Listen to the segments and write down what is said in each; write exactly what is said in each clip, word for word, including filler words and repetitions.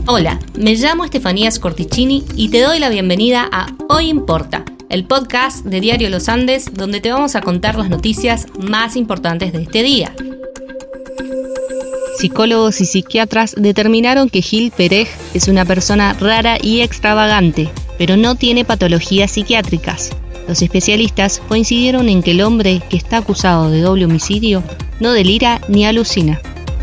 Hola, me llamo Estefanía Scorticini y te doy la bienvenida a Hoy Importa, el podcast de Diario Los Andes, donde te vamos a contar las noticias más importantes de este día. Psicólogos y psiquiatras determinaron que Gil Perej es una persona rara y extravagante, pero no tiene patologías psiquiátricas. Los especialistas coincidieron en que el hombre que está acusado de doble homicidio no delira ni alucina.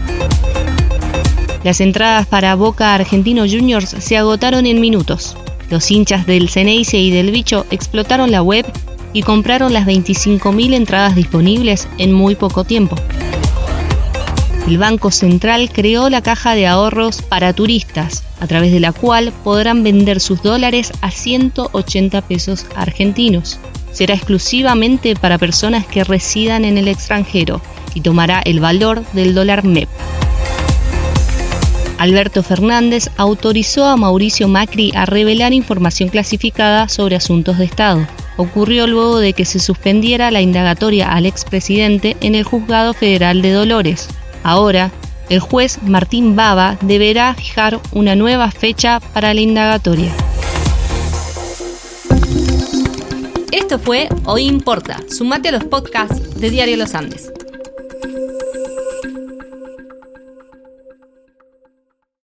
Las entradas para Boca Argentinos Juniors se agotaron en minutos. Los hinchas del Ceneice y del Bicho explotaron la web y compraron las veinticinco mil entradas disponibles en muy poco tiempo. El Banco Central creó la caja de ahorros para turistas, a través de la cual podrán vender sus dólares a ciento ochenta pesos argentinos. Será exclusivamente para personas que residan en el extranjero y tomará el valor del dólar M E P. Alberto Fernández autorizó a Mauricio Macri a revelar información clasificada sobre asuntos de Estado. Ocurrió luego de que se suspendiera la indagatoria al expresidente en el Juzgado Federal de Dolores. Ahora, el juez Martín Bava deberá fijar una nueva fecha para la indagatoria. Esto fue Hoy Importa. Sumate a los podcasts de Diario Los Andes.